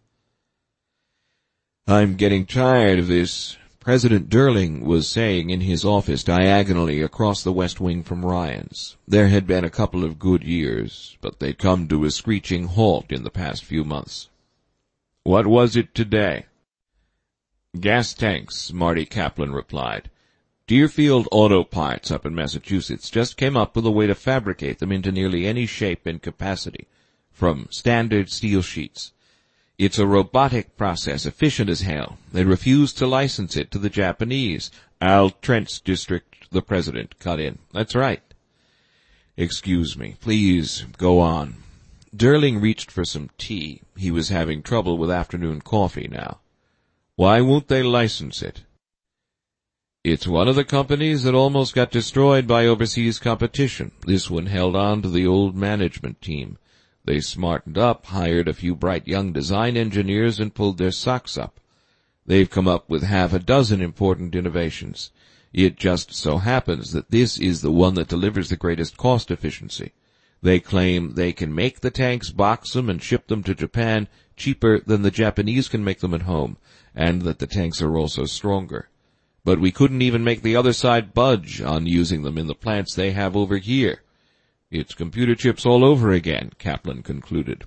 "I'm getting tired of this," President Durling was saying in his office diagonally across the West Wing from Ryan's. There had been a couple of good years, but they'd come to a screeching halt in the past few months. "What was it today?" "Gas tanks," Marty Kaplan replied. "Deerfield Auto Parts up in Massachusetts just came up with a way to fabricate them into nearly any shape and capacity, from standard steel sheets. It's a robotic process, efficient as hell. They refused to license it to the Japanese." "Al Trent's district," the president cut in. "That's right." "Excuse me. Please, go on." Durling reached for some tea. He was having trouble with afternoon coffee now. "Why won't they license it?" "It's one of the companies that almost got destroyed by overseas competition. This one held on to the old management team. They smartened up, hired a few bright young design engineers, and pulled their socks up. They've come up with half a dozen important innovations. It just so happens that this is the one that delivers the greatest cost efficiency. They claim they can make the tanks, box them, and ship them to Japan cheaper than the Japanese can make them at home, and that the tanks are also stronger. But we couldn't even make the other side budge on using them in the plants they have over here. It's computer chips all over again," Kaplan concluded.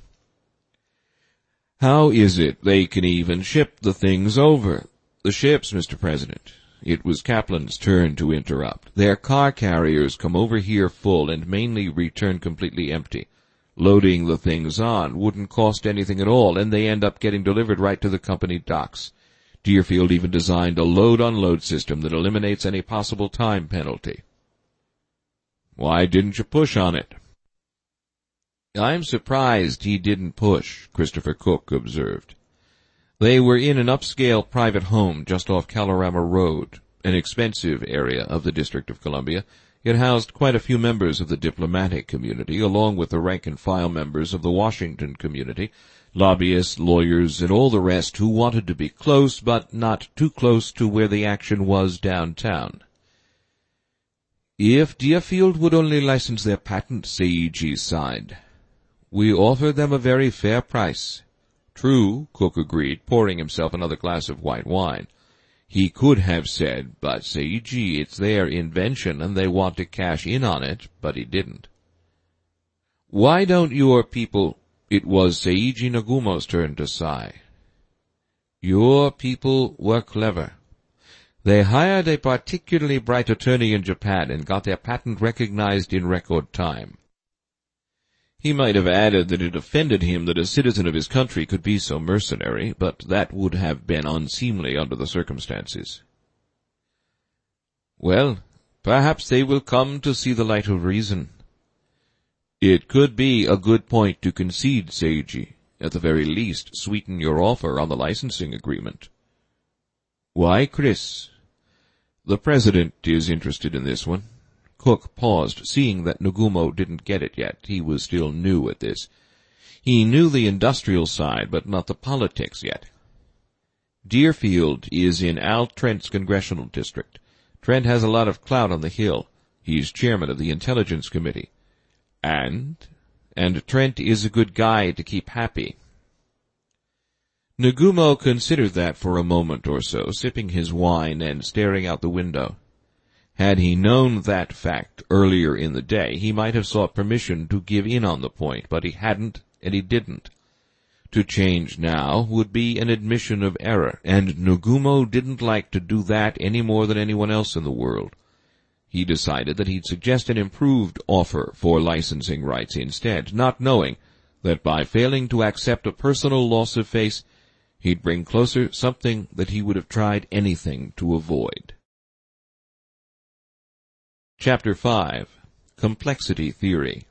"How is it they can even ship the things over?" "The ships, Mr. President." It was Kaplan's turn to interrupt. "Their car carriers come over here full and mainly return completely empty. Loading the things on wouldn't cost anything at all, and they end up getting delivered right to the company docks. Deerfield even designed a load-unload system that eliminates any possible time penalty." "Why didn't you push on it?" "I'm surprised he didn't push," Christopher Cook observed. They were in an upscale private home just off Kalorama Road, an expensive area of the District of Columbia. It housed quite a few members of the diplomatic community, along with the rank-and-file members of the Washington community, lobbyists, lawyers, and all the rest who wanted to be close, but not too close to where the action was downtown. "If Deerfield would only license their patent," Seiji sighed. "We offer them a very fair price." "True," Cook agreed, pouring himself another glass of white wine. He could have said, "But Seiji, it's their invention and they want to cash in on it," but he didn't. "Why don't your people—" It was Seiji Nagumo's turn to sigh. "Your people were clever. They hired a particularly bright attorney in Japan and got their patent recognized in record time." He might have added that it offended him that a citizen of his country could be so mercenary, but that would have been unseemly under the circumstances. "Well, perhaps they will come to see the light of reason." "It could be a good point to concede, Seiji. At the very least, sweeten your offer on the licensing agreement." "Why, Chris?" "The President is interested in this one." Cook paused, seeing that Nagumo didn't get it yet. He was still new at this. He knew the industrial side, but not the politics yet. Deerfield is in Al Trent's congressional district. Trent has a lot of clout on the Hill. He's chairman of the Intelligence Committee. And Trent is a good guy to keep happy. Nagumo considered that for a moment or so, sipping his wine and staring out the window. Had he known that fact earlier in the day, he might have sought permission to give in on the point, but he hadn't, and he didn't. To change now would be an admission of error, and Nagumo didn't like to do that any more than anyone else in the world. He decided that he'd suggest an improved offer for licensing rights instead, not knowing that by failing to accept a personal loss of face, he'd bring closer something that he would have tried anything to avoid. Chapter 5. Complexity Theory.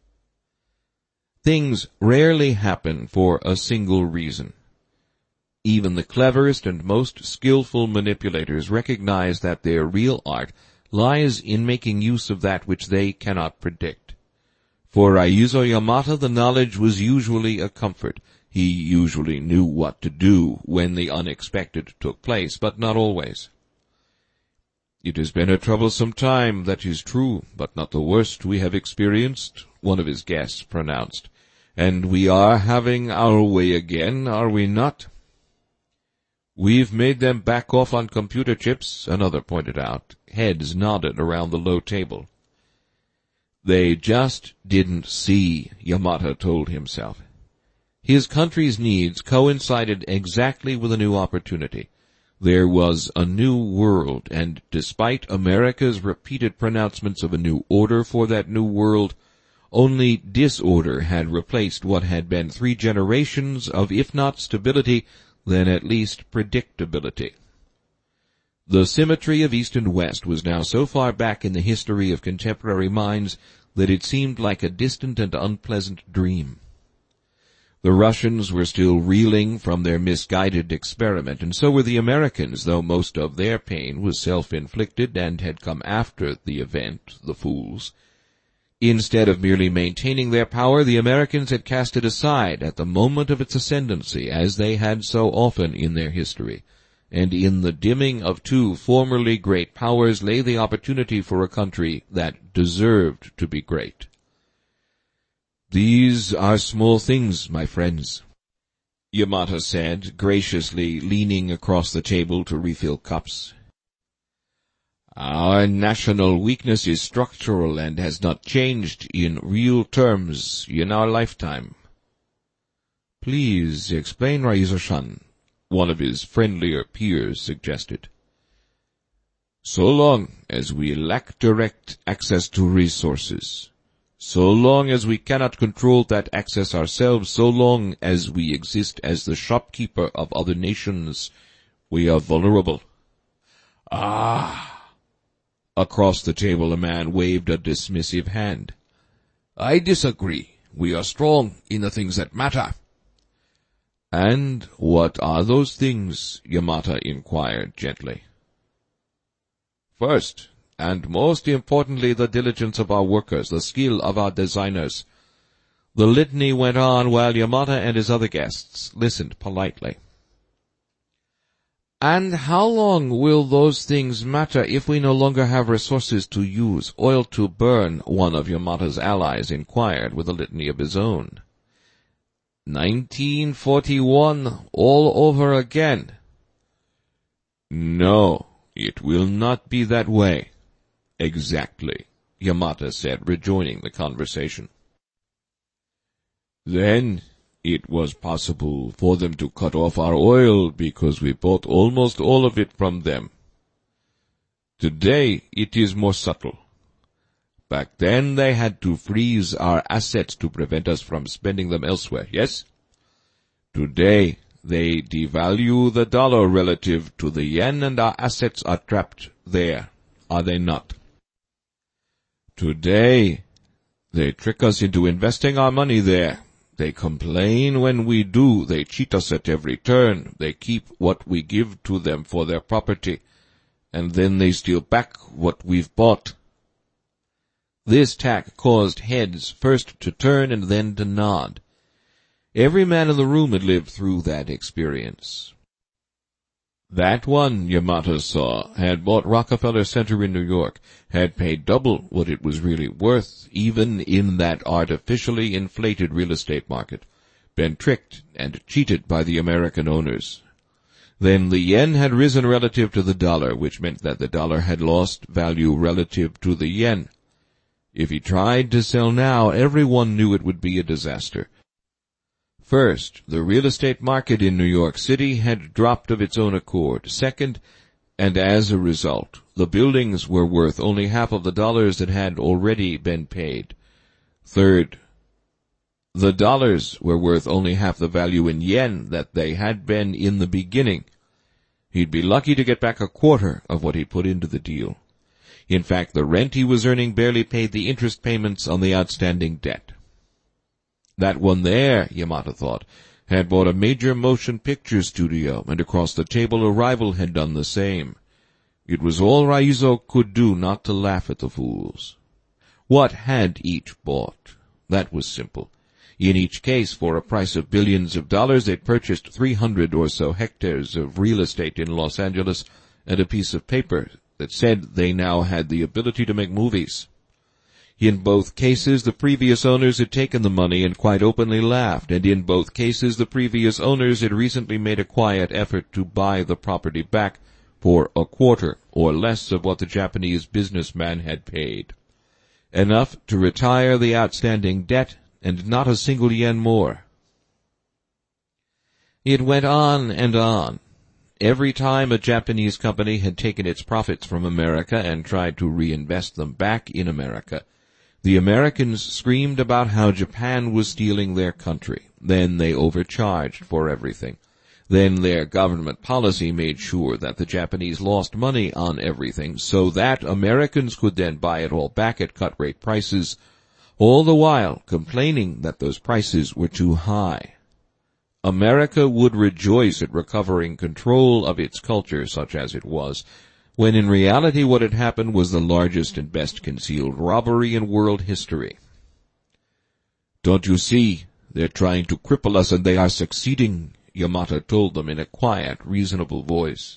Things rarely happen for a single reason. Even the cleverest and most skillful manipulators recognize that their real art lies in making use of that which they cannot predict. For Ryuzo Yamata, the knowledge was usually a comfort. He usually knew what to do when the unexpected took place, but not always. "It has been a troublesome time, that is true, but not the worst we have experienced," one of his guests pronounced. "And we are having our way again, are we not?" "We've made them back off on computer chips," another pointed out. Heads nodded around the low table. They just didn't see, Yamata told himself. His country's needs coincided exactly with a new opportunity. There was a new world, and despite America's repeated pronouncements of a new order for that new world, only disorder had replaced what had been 3 generations of, if not stability, then at least predictability. The symmetry of East and West was now so far back in the history of contemporary minds that it seemed like a distant and unpleasant dream. The Russians were still reeling from their misguided experiment, and so were the Americans, though most of their pain was self-inflicted and had come after the event, the fools. Instead of merely maintaining their power, the Americans had cast it aside at the moment of its ascendancy, as they had so often in their history. And in the dimming of 2 formerly great powers lay the opportunity for a country that deserved to be great. "These are small things, my friends," Yamata said, graciously leaning across the table to refill cups. "Our national weakness is structural and has not changed in real terms in our lifetime." "Please explain, Ryuzo-san," one of his friendlier peers suggested. "So long as we lack direct access to resources, so long as we cannot control that access ourselves, so long as we exist as the shopkeeper of other nations, we are vulnerable." "Ah!" Across the table a man waved a dismissive hand. "I disagree. We are strong in the things that matter." "And what are those things?" Yamata inquired gently. "First, and most importantly, the diligence of our workers, the skill of our designers." The litany went on while Yamata and his other guests listened politely. "And how long will those things matter if we no longer have resources to use, oil to burn?" one of Yamata's allies inquired with a litany of his own. 1941, all over again." "No, it will not be that way." "Exactly," Yamata said, rejoining the conversation. "Then it was possible for them to cut off our oil because we bought almost all of it from them. Today it is more subtle. Back then they had to freeze our assets to prevent us from spending them elsewhere, yes? Today they devalue the dollar relative to the yen and our assets are trapped there, are they not? Today they trick us into investing our money there. They complain when we do. They cheat us at every turn. They keep what we give to them for their property, and then they steal back what we've bought." This tack caused heads first to turn and then to nod. Every man in the room had lived through that experience. That one, Yamata saw, had bought Rockefeller Center in New York, had paid double what it was really worth, even in that artificially inflated real estate market, been tricked and cheated by the American owners. Then the yen had risen relative to the dollar, which meant that the dollar had lost value relative to the yen. If he tried to sell now, everyone knew it would be a disaster. First, the real estate market in New York City had dropped of its own accord. Second, and as a result, the buildings were worth only half of the dollars that had already been paid. Third, the dollars were worth only half the value in yen that they had been in the beginning. He'd be lucky to get back a quarter of what he put into the deal. In fact, the rent he was earning barely paid the interest payments on the outstanding debt. That one there, Yamata thought, had bought a major motion picture studio, and across the table a rival had done the same. It was all Raizo could do not to laugh at the fools. What had each bought? That was simple. In each case, for a price of billions of dollars, they'd purchased 300 or so hectares of real estate in Los Angeles and a piece of paper that said they now had the ability to make movies. In both cases, the previous owners had taken the money and quite openly laughed, and in both cases, the previous owners had recently made a quiet effort to buy the property back for a quarter or less of what the Japanese businessman had paid. Enough to retire the outstanding debt, and not a single yen more. It went on and on. Every time a Japanese company had taken its profits from America and tried to reinvest them back in America, the Americans screamed about how Japan was stealing their country. Then they overcharged for everything. Then their government policy made sure that the Japanese lost money on everything so that Americans could then buy it all back at cut-rate prices, all the while complaining that those prices were too high. America would rejoice at recovering control of its culture, such as it was, when in reality what had happened was the largest and best concealed robbery in world history. "Don't you see? They're trying to cripple us, and they are succeeding," Yamata told them in a quiet, reasonable voice.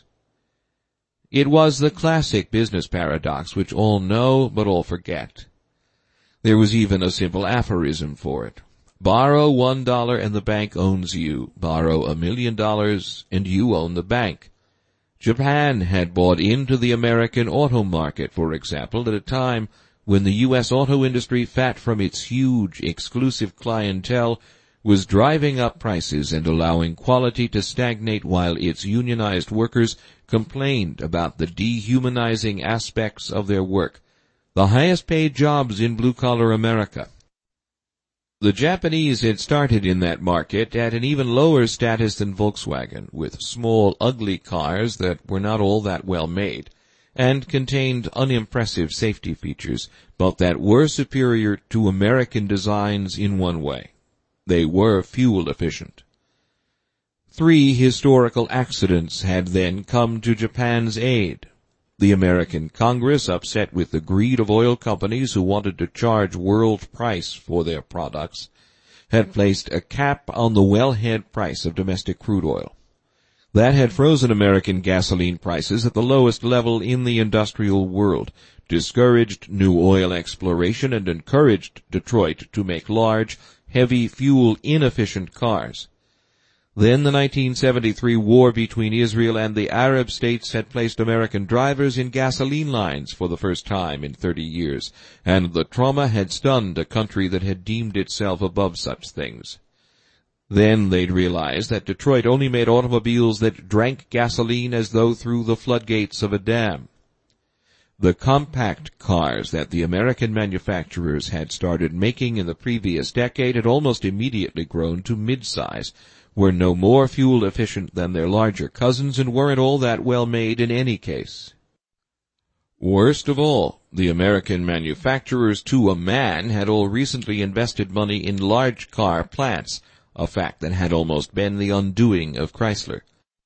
It was the classic business paradox which all know but all forget. There was even a simple aphorism for it. Borrow $1 and the bank owns you. Borrow $1 million and you own the bank. Japan had bought into the American auto market, for example, at a time when the U.S. auto industry, fat from its huge, exclusive clientele, was driving up prices and allowing quality to stagnate while its unionized workers complained about the dehumanizing aspects of their work, the highest-paid jobs in blue-collar America. The Japanese had started in that market at an even lower status than Volkswagen, with small, ugly cars that were not all that well made, and contained unimpressive safety features, but that were superior to American designs in one way. They were fuel efficient. 3 historical accidents had then come to Japan's aid. The American Congress, upset with the greed of oil companies who wanted to charge world price for their products, had placed a cap on the wellhead price of domestic crude oil. That had frozen American gasoline prices at the lowest level in the industrial world, discouraged new oil exploration, and encouraged Detroit to make large, heavy, fuel-inefficient cars. Then the 1973 war between Israel and the Arab states had placed American drivers in gasoline lines for the first time in 30 years, and the trauma had stunned a country that had deemed itself above such things. Then they'd realized that Detroit only made automobiles that drank gasoline as though through the floodgates of a dam. The compact cars that the American manufacturers had started making in the previous decade had almost immediately grown to mid-size, were no more fuel efficient than their larger cousins, and weren't all that well made in any case. Worst of all, the American manufacturers to a man had all recently invested money in large car plants, a fact that had almost been the undoing of Chrysler.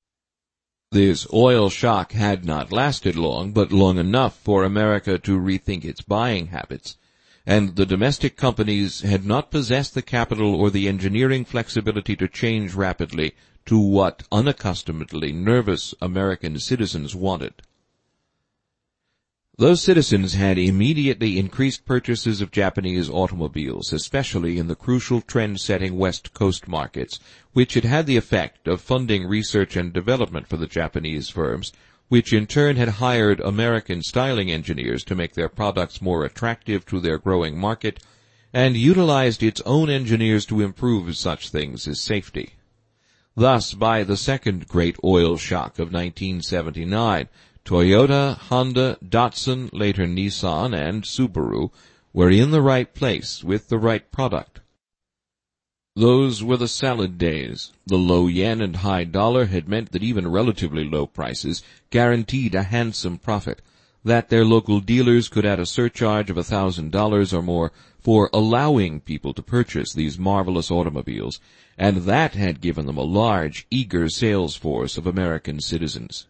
This oil shock had not lasted long, but long enough for America to rethink its buying habits. and the domestic companies had not possessed the capital or the engineering flexibility to change rapidly to what unaccustomedly nervous American citizens wanted. Those citizens had immediately increased purchases of Japanese automobiles, especially in the crucial trend-setting West Coast markets, which had had the effect of funding research and development for the Japanese firms, which in turn had hired American styling engineers to make their products more attractive to their growing market, and utilized its own engineers to improve such things as safety. Thus, by the second great oil shock of 1979, Toyota, Honda, Datsun, later Nissan, and Subaru were in the right place with the right product. Those were the salad days. The low yen and high dollar had meant that even relatively low prices guaranteed a handsome profit, that their local dealers could add a surcharge of $1,000 or more for allowing people to purchase these marvelous automobiles, and that had given them a large, eager sales force of American citizens.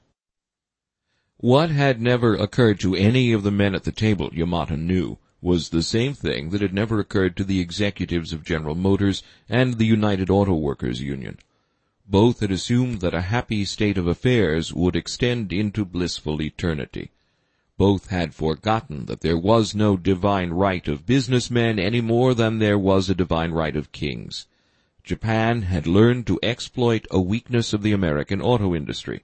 What had never occurred to any of the men at the table, Yamada knew, was the same thing that had never occurred to the executives of General Motors and the United Auto Workers Union. Both had assumed that a happy state of affairs would extend into blissful eternity. Both had forgotten that there was no divine right of businessmen any more than there was a divine right of kings. Japan had learned to exploit a weakness of the American auto industry.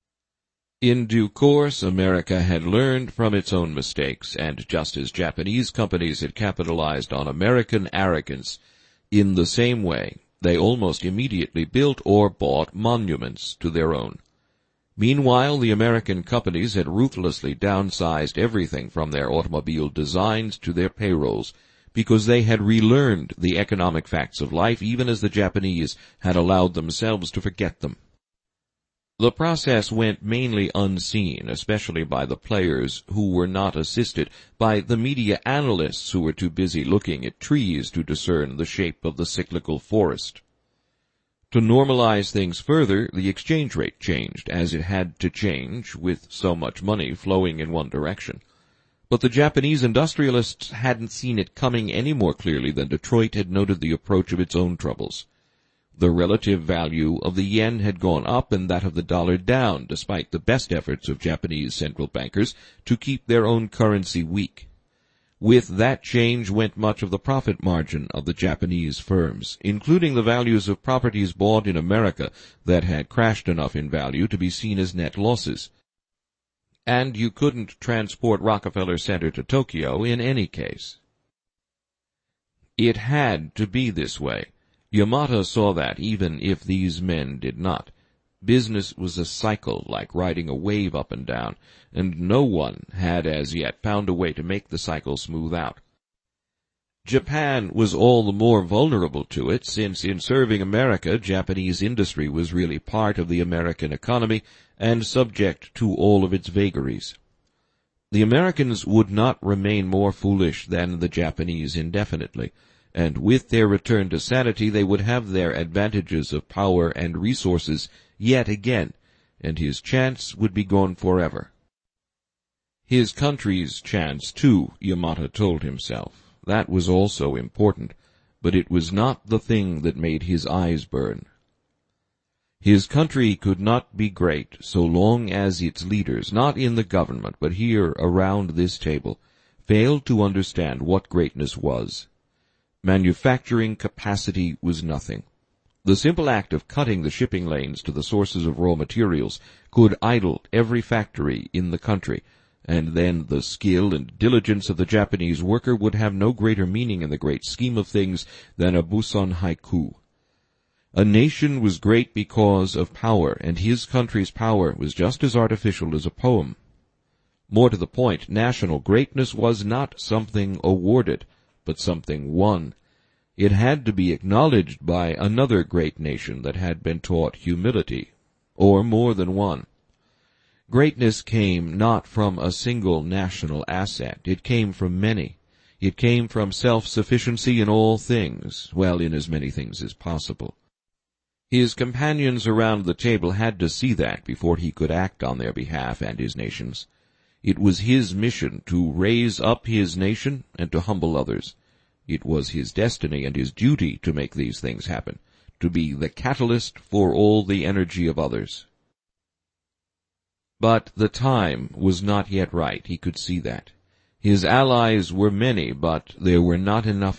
In due course, America had learned from its own mistakes, and just as Japanese companies had capitalized on American arrogance, in the same way they almost immediately built or bought monuments to their own. Meanwhile, the American companies had ruthlessly downsized everything from their automobile designs to their payrolls, because they had relearned the economic facts of life even as the Japanese had allowed themselves to forget them. The process went mainly unseen, especially by the players who were not assisted, by the media analysts who were too busy looking at trees to discern the shape of the cyclical forest. To normalize things further, the exchange rate changed, as it had to change, with so much money flowing in one direction. But the Japanese industrialists hadn't seen it coming any more clearly than Detroit had noted the approach of its own troubles. The relative value of the yen had gone up and that of the dollar down, despite the best efforts of Japanese central bankers to keep their own currency weak. With that change went much of the profit margin of the Japanese firms, including the values of properties bought in America that had crashed enough in value to be seen as net losses. And you couldn't transport Rockefeller Center to Tokyo in any case. It had to be this way. Yamada saw that, even if these men did not. Business was a cycle, like riding a wave up and down, and no one had as yet found a way to make the cycle smooth out. Japan was all the more vulnerable to it, since in serving America, Japanese industry was really part of the American economy and subject to all of its vagaries. The Americans would not remain more foolish than the Japanese indefinitely, and with their return to sanity they would have their advantages of power and resources yet again, and his chance would be gone forever. His country's chance, too, Yamada told himself. That was also important, but it was not the thing that made his eyes burn. His country could not be great so long as its leaders, not in the government, but here around this table, failed to understand what greatness was. Manufacturing capacity was nothing. The simple act of cutting the shipping lanes to the sources of raw materials could idle every factory in the country, and then the skill and diligence of the Japanese worker would have no greater meaning in the great scheme of things than a Busan haiku. A nation was great because of power, and his country's power was just as artificial as a poem. More to the point, national greatness was not something awarded, but something won. It had to be acknowledged by another great nation that had been taught humility, or more than one. Greatness came not from a single national asset. It came from many. It came from self-sufficiency in all things, well, in as many things as possible. His companions around the table had to see that before he could act on their behalf and his nation's. It was his mission to raise up his nation and to humble others. It was his destiny and his duty to make these things happen, to be the catalyst for all the energy of others. But the time was not yet right. He could see that. His allies were many, but there were not enough